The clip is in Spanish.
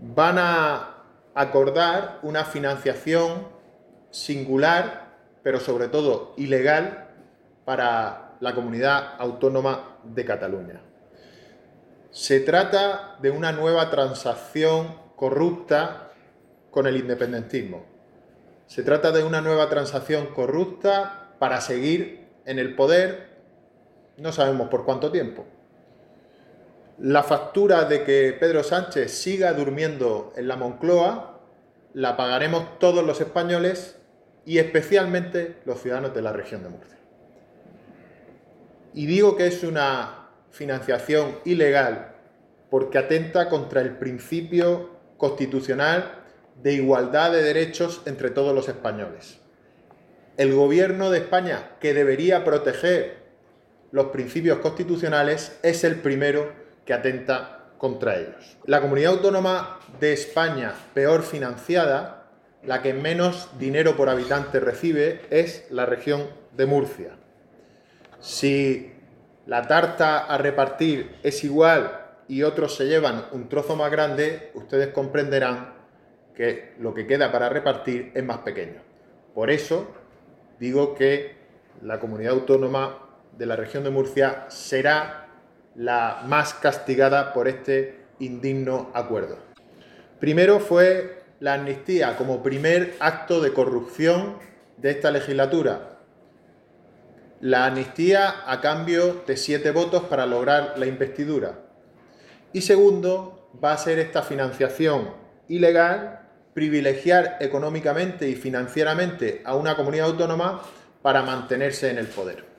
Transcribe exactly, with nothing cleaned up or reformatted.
van a acordar una financiación singular, pero sobre todo ilegal, para la comunidad autónoma de Cataluña. Se trata de una nueva transacción corrupta con el independentismo. Se trata de una nueva transacción corrupta para seguir en el poder, no sabemos por cuánto tiempo. La factura de que Pedro Sánchez siga durmiendo en la Moncloa la pagaremos todos los españoles y especialmente los ciudadanos de la región de Murcia. Y digo que es una financiación ilegal porque atenta contra el principio constitucional de igualdad de derechos entre todos los españoles. El Gobierno de España, que debería proteger los principios constitucionales, es el primero que atenta contra ellos. La comunidad autónoma de España peor financiada, la que menos dinero por habitante recibe, es la región de Murcia. Si la tarta a repartir es igual y otros se llevan un trozo más grande, ustedes comprenderán que lo que queda para repartir es más pequeño. Por eso digo que la comunidad autónoma de la región de Murcia será la más castigada por este indigno acuerdo. Primero fue la amnistía como primer acto de corrupción de esta legislatura. La amnistía a cambio de siete votos para lograr la investidura. Y segundo, va a ser esta financiación ilegal, privilegiar económicamente y financieramente a una comunidad autónoma para mantenerse en el poder.